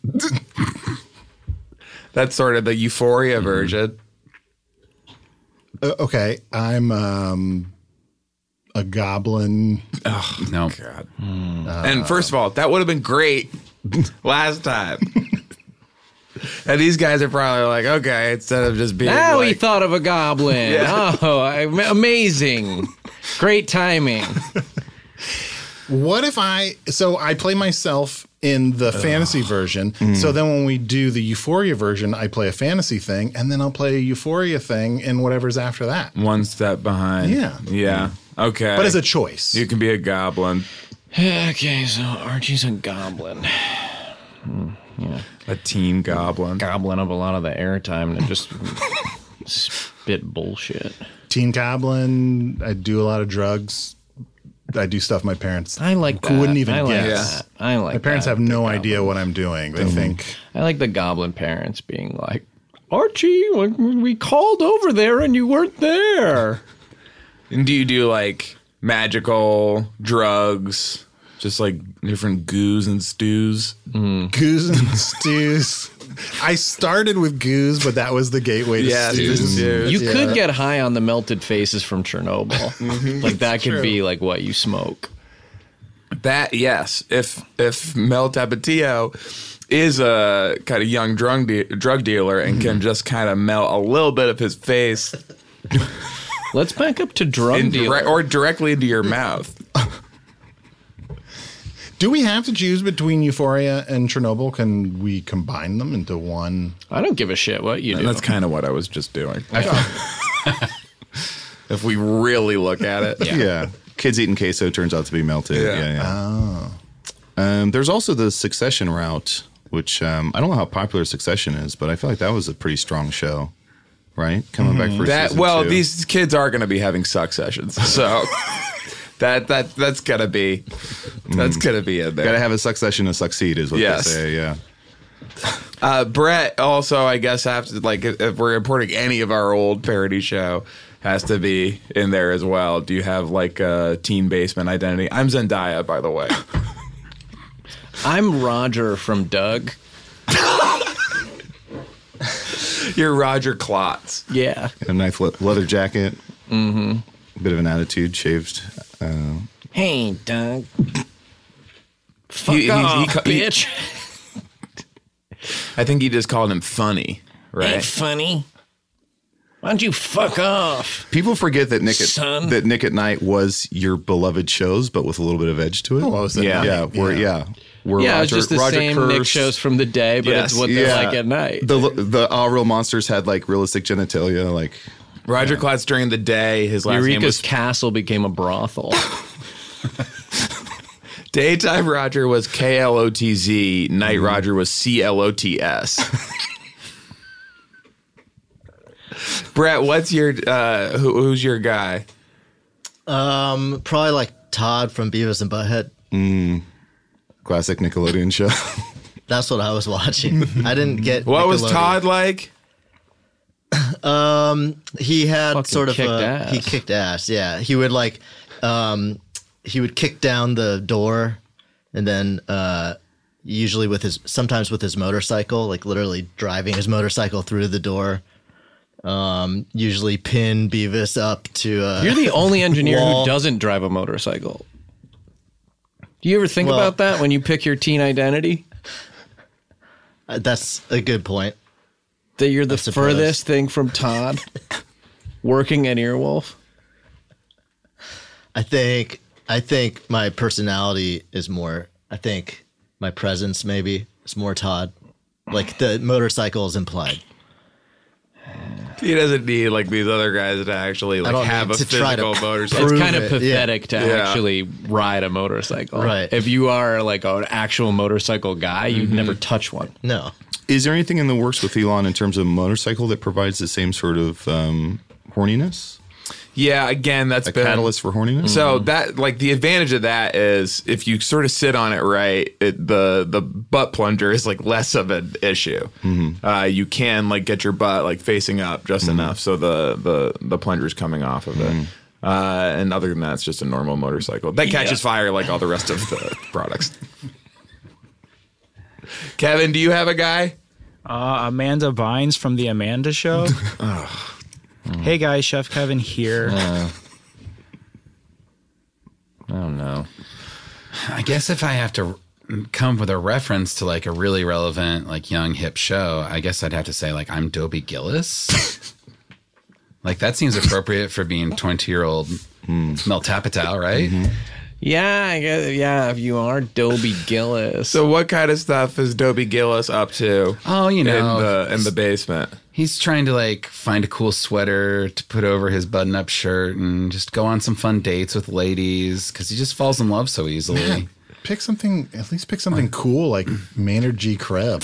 That's sort of the Euphoria version. Uh, okay. I'm um, a goblin. Oh, No. God. And first of all, that would have been great last time. And these guys are probably like, okay, instead of just being Now like, he thought of a goblin. Yeah. Oh, I- amazing. Great timing. What if I so I play myself in the fantasy version. So then when we do the Euphoria version, I play a fantasy thing, and then I'll play a Euphoria thing in whatever's after that. one step behind. Yeah. Yeah. Okay. But as a choice. You can be a goblin. Okay, so Archie's a goblin. Hmm, yeah. A teen goblin. Goblin up a lot of the airtime and just spit bullshit. Teen Goblin, I do a lot of drugs. I do stuff my parents I like that. wouldn't even I like guess. that. I like My parents that. have no The idea goblin. what I'm doing. They think I like the goblin parents being like, Archie, we called over there and you weren't there. And do you do like magical drugs? Just like different goos and stews? goos and stews. I started with goos, but that was the gateway to Yeah, stews. stews. You Yeah. could get high on the melted faces from Chernobyl. Like that could be like what you smoke. That, yes. If if Mel Tapatio is a kind of young drug, de- drug dealer and can just kind of melt a little bit of his face Let's back up to drug in dealer. dire- or directly into your mouth. Do we have to choose between Euphoria and Chernobyl? Can we combine them into one? I don't give a shit what you do. And that's kind of what I was just doing. If we really look at it. Yeah. Kids eating queso turns out to be melted. Yeah. Yeah, yeah. Oh. Um, there's also the Succession route, which um, I don't know how popular Succession is, but I feel like that was a pretty strong show, right? Coming back for That season well, two. these kids are going to be having suck sessions, so that that that's gonna be that's gonna be in there. Got to have a Succession to succeed, is what Yes. they say. Yeah. Uh, Brett also, I guess, after like if if we're importing any of our old parody show, has to be in there as well. Do you have like a teen basement identity? I'm Zendaya, by the way. I'm Roger from Doug. You're Roger Klotz. Yeah. A nice le- leather jacket. Mm-hmm. Bit of an attitude, shaved. Uh, Hey, Doug. Fuck He- he's- he off, ca- he- bitch. I think he just called him funny, right? Ain't funny. Why don't you fuck off? people forget that Nick Son. at, that Nick at Night was your beloved shows, but with a little bit of edge to it. Oh, was it Yeah. not? yeah, we're, yeah. We're Yeah, Roger, it's just the Roger same Nick cursed. shows from the day, but Yes. it's what they're Yeah. like at night. The the All Real Monsters had like realistic genitalia, like Roger Klotz during the day. His last name Eureka's was Castle became a brothel. Daytime Roger was K L O T Z. Night Roger was C L O T S. Brett, what's your uh, who, who's your guy? Um, probably like Todd from Beavis and Butthead. classic Nickelodeon show. That's what I was watching. I didn't get What was Nickelodeon. Todd like? Um, he had Fucking sort of kicked a, ass. he kicked ass. Yeah, he would like, um, he would kick down the door, and then uh, usually with his sometimes with his motorcycle, like literally driving his motorcycle through the door. Um, usually pin Beavis up to. Uh, You're the only engineer wall. who doesn't drive a motorcycle. Do you ever think Well- about that when you pick your teen identity? Uh, That's a good point. That you're the suppose. furthest thing from Todd working at Earwolf? I think I think my personality is more. I think my presence maybe is more Todd. Like the motorcycle is implied. He doesn't need like these other guys to actually like don't have a need to try to physical motorcycle. It's Prove kind of it, yeah. pathetic to Yeah. actually ride a motorcycle. Right. If you are like an actual motorcycle guy, you'd never touch one. No. Is there anything in the works with Elon in terms of motorcycle that provides the same sort of um, horniness? Yeah, again, that's A been catalyst for horniness? So that, like, the advantage of that is if you sort of sit on it right, it, the the butt plunger is like less of an issue. Mm-hmm. Uh, you can like get your butt like facing up just Mm-hmm. enough so the the the plunger's coming off of Mm-hmm. it. Uh, and other than that, it's just a normal motorcycle that catches fire like all the rest of the products. Kevin, do you have a guy? Uh, Amanda Bynes from The Amanda Show. Oh. Hey guys, Chef Kevin here. Uh, oh no. I guess if I have to come up with a reference to like a really relevant, like young hip show, I guess I'd have to say like I'm Dobie Gillis. Like that seems appropriate for being twenty year old Mel Tapatow, right? Mm-hmm. Yeah, I guess, yeah, if you are Dobie Gillis. So what kind of stuff is Dobie Gillis up to? Oh, you know, in the in the basement. He's trying to like find a cool sweater to put over his button up shirt and just go on some fun dates with ladies because he just falls in love so easily. Man, pick something, at least pick something cool like Maynard G. Krebs.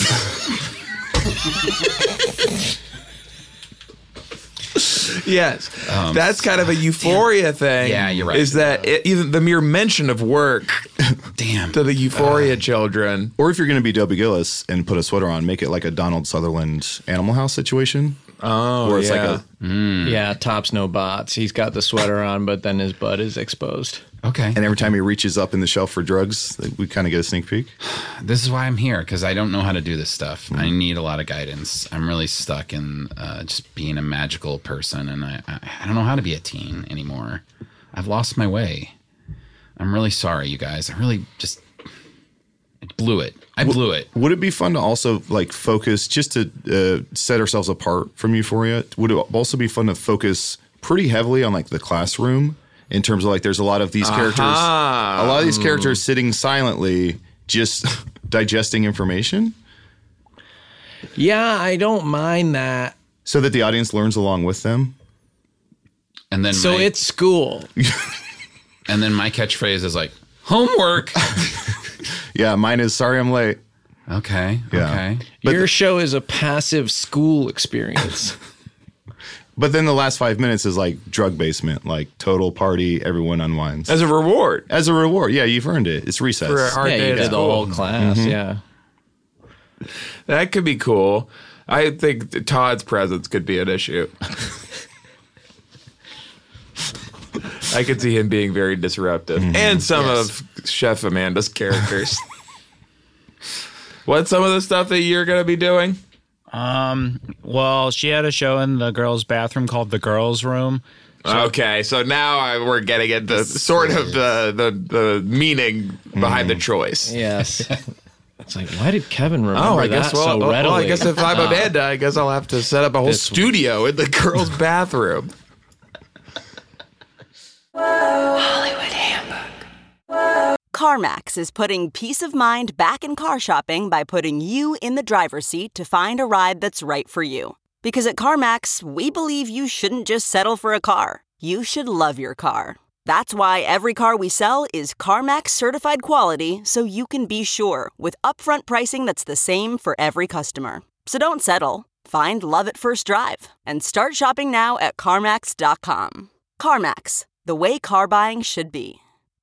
Yes, Um, that's kind of a euphoria thing. Yeah, you're right. Is that it, even the mere mention of work? Damn. To the euphoria children. Or if you're going to be Dobie Gillis and put a sweater on, make it like a Donald Sutherland Animal House situation. Oh, where it's yeah. like a Mm. Yeah, tops no bots. He's got the sweater on, but then his butt is exposed. Okay. And every time he reaches up in the shelf for drugs, we kind of get a sneak peek. This is why I'm here because I don't know how to do this stuff. I need a lot of guidance. I'm really stuck in uh, just being a magical person, and I, I I don't know how to be a teen anymore. I've lost my way. I'm really sorry, you guys. I really just I blew it. I blew it. Would it be fun to also like focus just to uh, set ourselves apart from Euphoria? Would it also be fun to focus pretty heavily on like the classroom in terms of like there's a lot of these characters, Aha. a lot of these characters sitting silently, just digesting information, Yeah, I don't mind that. so that the audience learns along with them. And then So my, it's school. and then my catchphrase is like homework. Yeah, mine is sorry I'm late. Okay. Yeah. Okay. But Your the- show is a passive school experience. But then the last five minutes is like drug basement, like total party, everyone unwinds. As a reward. As a reward. Yeah, you've earned it. It's recess. For a hard yeah, day you at did the school. whole class. Mm-hmm. Yeah. That could be cool. I think Todd's presence could be an issue. I could see him being very disruptive. And some Yes. of Chef Amanda's characters. What's some of the stuff that you're going to be doing? Um, well, she had a show in the girls' bathroom called The Girls' Room. Okay, so now I, we're getting into sort of the, the, the meaning behind the choice. Yes. It's like, why did Kevin remember Oh, I that guess well, so well, readily? well, I guess if I'm Amanda, I guess I'll have to set up a whole This- studio in the girls' bathroom. Hollywood Handbook. CarMax is putting peace of mind back in car shopping by putting you in the driver's seat to find a ride that's right for you. Because at CarMax, we believe you shouldn't just settle for a car. You should love your car. That's why every car we sell is CarMax certified quality, so you can be sure with upfront pricing that's the same for every customer. So don't settle. Find love at first drive and start shopping now at CarMax dot com. CarMax, the way car buying should be.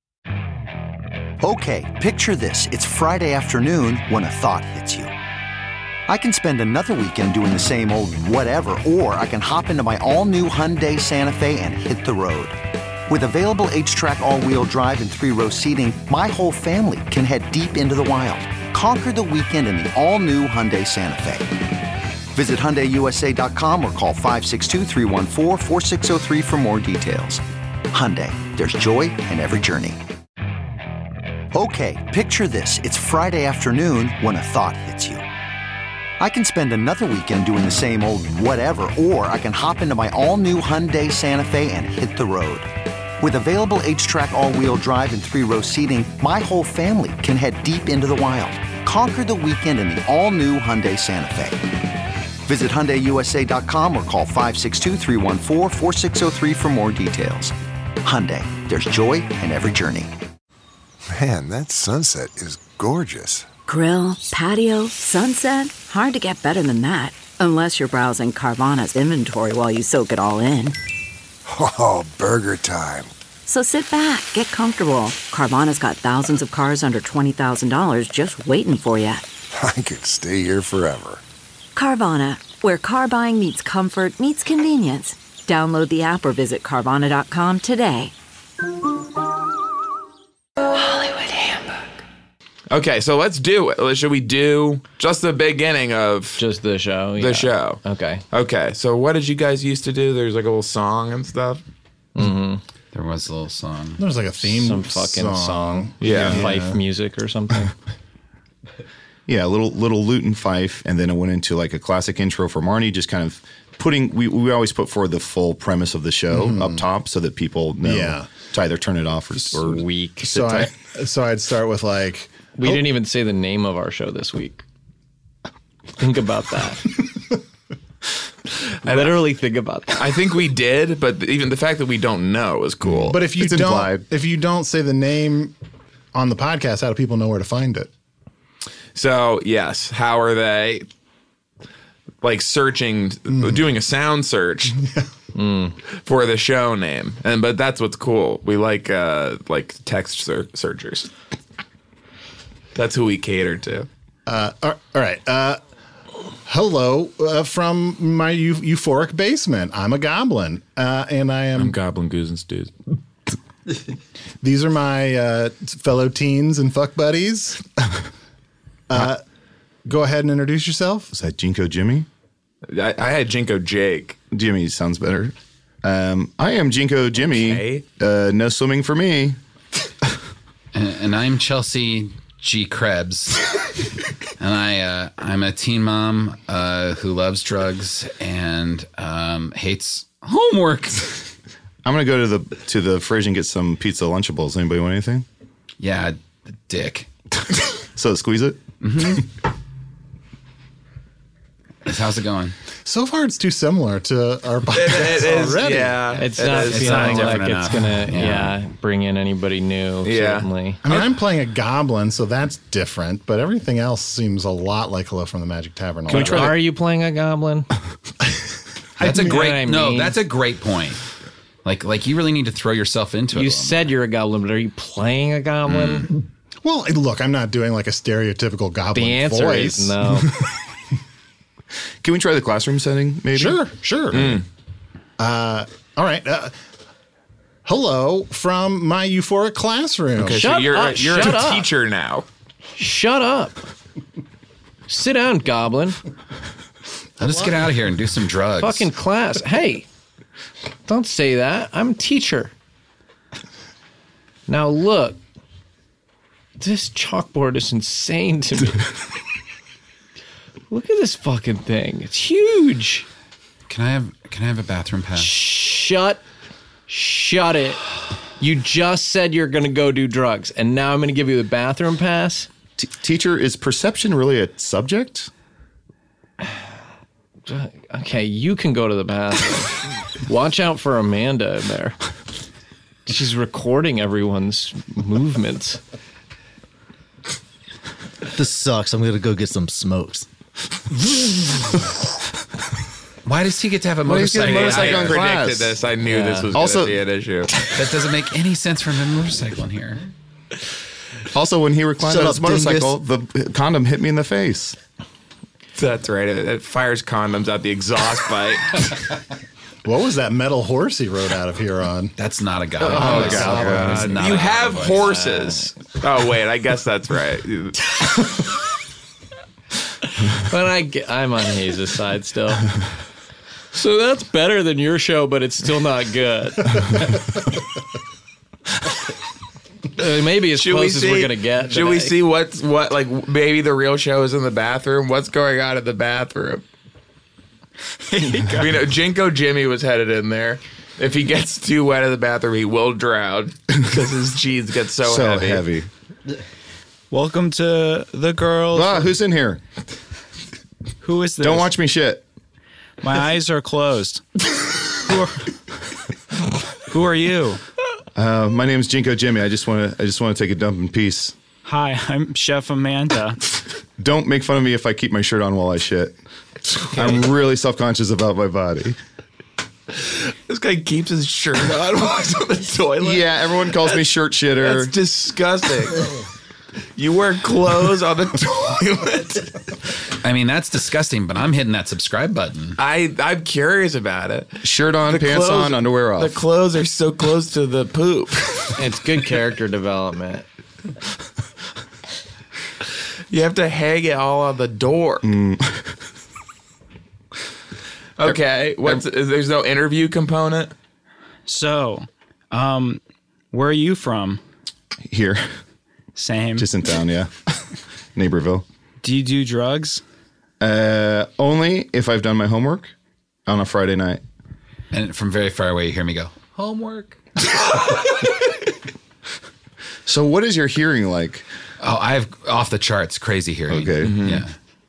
Okay, picture this. It's Friday afternoon when a thought hits you. I can spend another weekend doing the same old whatever, or I can hop into my all-new Hyundai Santa Fe and hit the road. With available H-Track all-wheel drive and three-row seating, my whole family can head deep into the wild. Conquer the weekend in the all-new Hyundai Santa Fe. Visit Hyundai U S A dot com or call five six two, three one four, four six zero three for more details. Hyundai, there's joy in every journey. Okay, picture this. It's Friday afternoon when a thought hits you. I can spend another weekend doing the same old whatever, or I can hop into my all-new Hyundai Santa Fe and hit the road. With available H-Track all-wheel drive and three-row seating, my whole family can head deep into the wild. Conquer the weekend in the all-new Hyundai Santa Fe. Visit Hyundai U S A dot com or call five six two, three one four, four six zero three for more details. Hyundai, there's joy in every journey. Man, that sunset is gorgeous. Grill, patio, sunset. Hard to get better than that. Unless you're browsing Carvana's inventory while you soak it all in. Oh, burger time. So sit back, get comfortable. Carvana's got thousands of cars under twenty thousand dollars just waiting for you. I could stay here forever. Carvana, where car buying meets comfort, meets convenience. Download the app or visit Carvana dot com today. Hollywood Handbook. Okay, so let's do it. Should we do just the beginning of just the show? The Yeah. show. Okay. Okay. So what did you guys used to do? There's like a little song and stuff. Mm-hmm. There was a little song. There's like a theme Some fucking song. song. Yeah. Fife Yeah. music or something. Yeah, a little little lute and fife, and then it went into like a classic intro for Marnie, just kind of putting. We, we always put forward the full premise of the show Mhm. up top so that people know Yeah. to either turn it off or, or Weak. So I, so I'd start with like, We oh, didn't even say the name of our show this week. Think about that. I literally think about that. I think we did, but even the fact that we don't know is cool. But if you It's don't, implied. if you don't say the name on the podcast, how do people know where to find it? So, yes, how are they like searching, doing a sound search mm, for the show name? And but that's what's cool. We like uh, like text ser- searchers. That's who we cater to. Uh, all all right. Uh, hello uh, from my eu- euphoric basement. I'm a goblin, uh, and I am. I'm Goblin Goose and Stews. These are my uh, fellow teens and fuck buddies. Uh, go ahead and introduce yourself. Is that Jinko Jimmy? I, I had Jinko Jake. Jimmy sounds better. Um, I am Jinko Jimmy. Okay. Uh, no swimming for me. And, and I'm Chelsea G. Krebs. And I, uh, I'm a teen mom uh, who loves drugs and um, hates homework. I'm gonna go to the to the fridge and get some pizza Lunchables. Anybody want anything? Yeah, dick. So squeeze it. Mm-hmm. How's it going? So far, it's too similar to our podcast It is, already. yeah. It's It not is. It's not feeling like different it's enough. gonna, yeah. Yeah. bring in anybody new. Yeah. Certainly. I mean, I'm playing a goblin, so that's different. But everything else seems a lot like Hello from the Magic Tavern. Can we try? Are you playing a goblin? That's a You know great. what I No, mean? that's a great point. Like, like you really need to throw yourself into it. You a little said you're a goblin, but are you playing a goblin? Well, look, I'm not doing like a stereotypical goblin The answer voice. is no. Can we try the classroom setting? Maybe. Sure, sure. Uh, all right. Uh, hello from my euphoric classroom. Okay, so Shut you're up, you're shut a up. teacher now. Shut up. Sit down, goblin. Let us get out of here and do some drugs. Fucking class. Hey, don't say that. I'm a teacher. Now look, this chalkboard is insane to me. Look at this fucking thing. It's huge. Can I have? Can I have a bathroom pass? Shut, shut it. You just said you're going to go do drugs, and now I'm going to give you the bathroom pass? T- teacher, is perception really a subject? Okay, you can go to the bathroom. Watch out for Amanda in there. She's recording everyone's movements. This sucks. I'm going to go get some smokes. Why does he get to have a Why does he get a motorcycle? motorcycle I in predicted class? this. I knew Yeah. this was Also- going to be an issue. That doesn't make any sense for him to have a motorcycle in here. Also, when he reclined Shut on his up, motorcycle, the condom hit me in the face. That's right. It, it fires condoms out the exhaust pipe. What was that metal horse he rode out of here on? That's not a guy. Oh, voice. God. That is not You a have voice. horses. Oh, wait. I guess that's right. But I, get- I'm on Hayes' side still. So that's better than your show, but it's still not good. Uh, maybe as Should we close as see, we're gonna get. Should we today. see what's what? Like maybe the real show is in the bathroom. What's going on in the bathroom? You know, Jinko Jimmy was headed in there. If he gets too wet in the bathroom, he will drown because his jeans get so, So heavy. heavy. Welcome to the girls. Ah, who's in here? Who is this? Don't watch me shit. My eyes are closed. Who are, who are you? Uh, my name's Jinko Jimmy. I just want to. I just want to take a dump in peace. Hi, I'm Chef Amanda. Don't make fun of me if I keep my shirt on while I shit. I'm really self-conscious about my body. It's guy keeps his shirt on while he's on the toilet. Yeah, everyone calls me shirt shitter. That's disgusting. You wear clothes on the toilet. I mean, that's disgusting, but I'm hitting that subscribe button. I, I'm curious about it. Shirt on, The pants clothes- on, underwear off. The clothes are so close to the poop. It's good character development. You have to hang it all on the door. Mm. Okay. What's, is, there's no interview component? So, um, where are you from? Here. Same. Just in town, yeah. Neighborville. Do you do drugs? Uh, only if I've done my homework on a Friday night. And from very far away, you hear me go, homework. So what is your hearing like? Oh, I have off the charts crazy hearing. Okay. Mm-hmm. Yeah.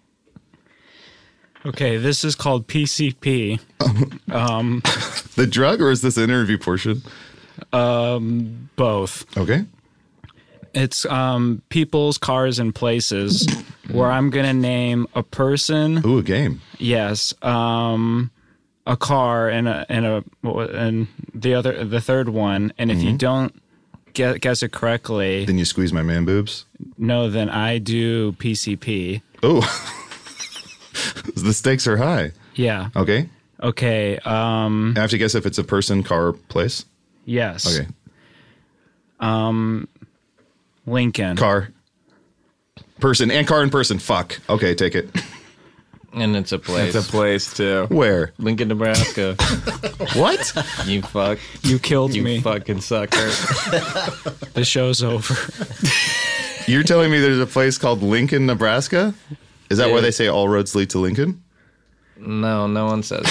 Okay, this is called P C P. um, the drug, or is this an interview portion? Um, both. Okay. It's um, people's, cars, and places where I'm going to name a person. Ooh, a game. Yes. Um, a car and a, and a, and the other, the third one. And if Mm-hmm. you don't get, guess it correctly, Then you squeeze my man boobs. no, then I do P C P. Oh. The stakes are high. Yeah. Okay. Okay. Um, I have to guess if it's a person, car, place. yes. Okay. Um, Lincoln. Car. Person and car and person. Fuck. Okay, take it. And it's a place. It's a place, too. Where? Lincoln, Nebraska. What? You fuck. You killed You me. fucking sucker. The show's over. You're telling me there's a place called Lincoln, Nebraska? Is that Yeah. where they say all roads lead to Lincoln? No, no one says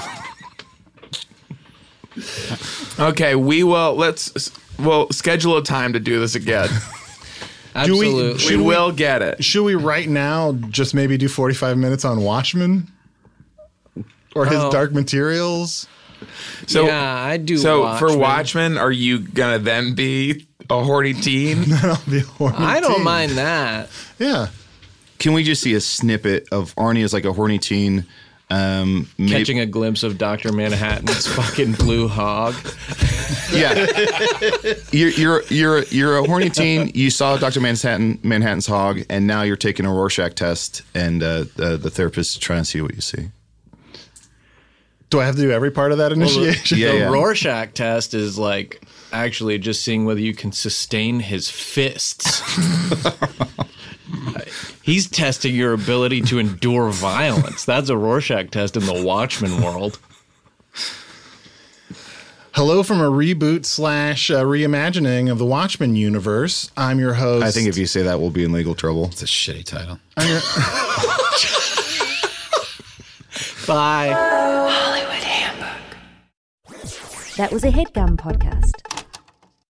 that. Okay, we will, let's, we'll schedule a time to do this again. Do we- Absolutely. We Should we- will get it. Should we right now just maybe do forty-five minutes on Watchmen? Or his Oh. Dark Materials? So, yeah, I do. So Watchmen. for Watchmen, are you going to then be a horny teen? That'll be a horny I don't teen. mind that. Yeah. Can we just see a snippet of Arnie as like a horny teen? Um, maybe- Catching a glimpse of Doctor Manhattan's fucking blue hog. Yeah, you're you're you're you're a horny teen. You saw Doctor Manhattan Manhattan's hog, and now you're taking a Rorschach test, and uh, the, the therapist is trying to see what you see. Do I have to do every part of that initiation? Yeah, the yeah. Rorschach test is like actually just seeing whether you can sustain his fists. He's testing your ability to endure violence. That's a Rorschach test in the Watchmen world. Hello from a reboot slash uh, reimagining of the Watchmen universe. I'm your host. I think if you say that, we'll be in legal trouble. It's a shitty title. I'm your- Bye. Hollywood Handbook. That was a HeadGum podcast.